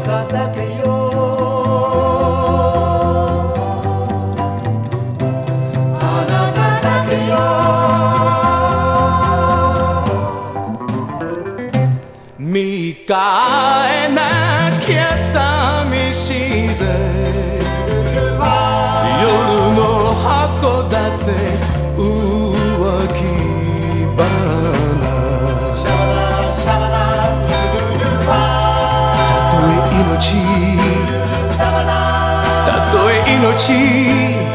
中だけよあなただけよ見かえなきゃ寂しいぜ夜の函館浮気花たとえ命